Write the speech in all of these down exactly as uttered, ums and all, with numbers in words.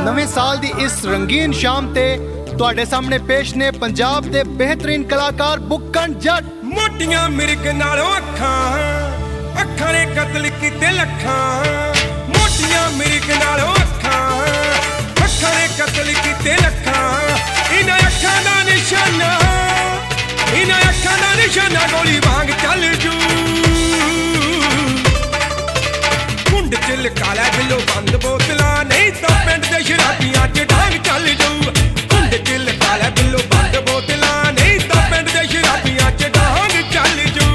नवें साल दी इस रंगीन शाम ते तुहाडे सामने पेश ने पंजाब दे बेहतरीन कलाकार बुक्कन जट। मोटियां मिर्ग नालों अखां अखां ने कतल कीते लखां, मोटियां मिर्ग नालों अखां अखां ने कतल कीते लखां। इन्हां अखां दा निशाना इन्हां अखां दा निशाना गोली वांग चल जू। कुंड च लका लै बिलो बंद बोतलां, नहीं तां पिंड दे शराबियां च डांग चल जू। कुंड च लका लै बिलो बंद बोतलां, नहीं तां पिंड दे शराबियां च डांग चल जू।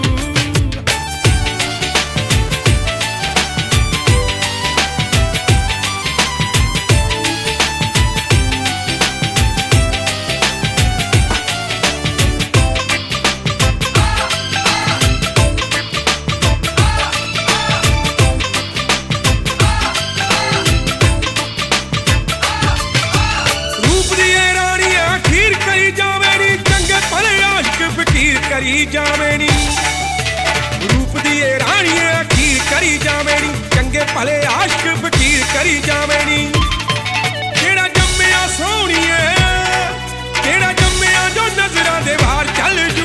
करी जावे नी रूप दी रानी अखीर करी जावे नी, चंगे भले आशिक फकीर करी जावे नी। केड़ा जम्मिया सोहणीए केड़ा जम्मिया जो नजरां दे बाहर चल जू।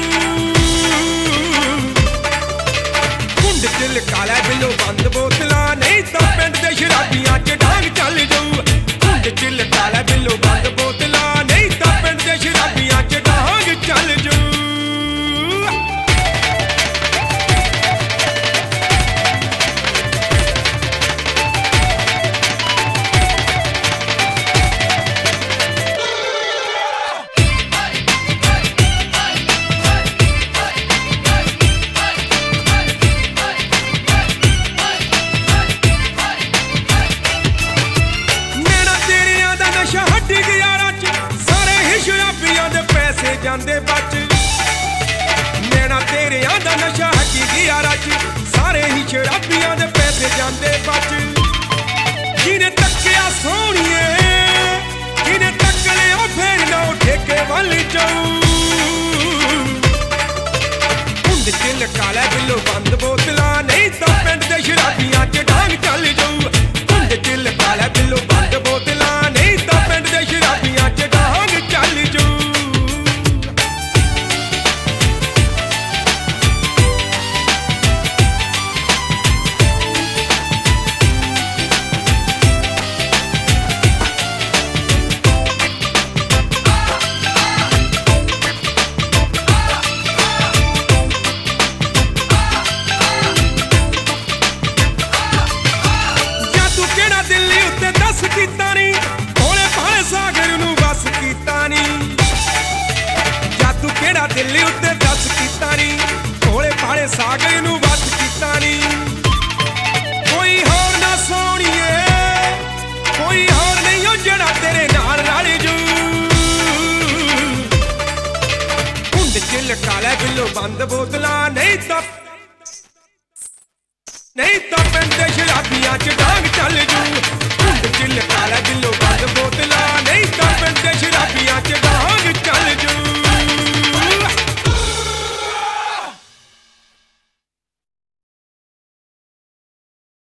कुंड च लका लै बिलो बंद बोतलां, नहीं तां पिंड दे शराबियां च डांग चल जू। कुंड च लका लै बिलो बंद बोतलां, नहीं तां पिंड दे शराबियां च डांग चल जू। जांदे बच नैना तेरियां दा नशा हटी गया रच, सारे ही शराबियां दे पैसे जांदे बच। जिन्हें तक्किया सोहणीए जिन्हें तक लिया फिर ना ठेके वल जाऊं। कुंड च लका लै बिलो बंद बोतलां, नहीं तां पिंड दे शराबियां च डांग चल जाऊं। कुंड च लका लै बिलो बंद बोतलां, नहीं तां पिंड दे शराबियां च डांग चल जाऊं। कीता नी भोले भाले सागर नूं बस कीता नी, जादू केड़ा दिल उत्ते दस कीता नी भोले भाले सागर नूं बस कीता नी। कोई होर ना सोहणीए कोई होर नहीं ओ जेड़ा तेरे नाल रल जू। कुंड च लका लै बिलो बंद बोतलां, नहीं तां नहीं तां पिंड दे शराबियां च डांग चल जू।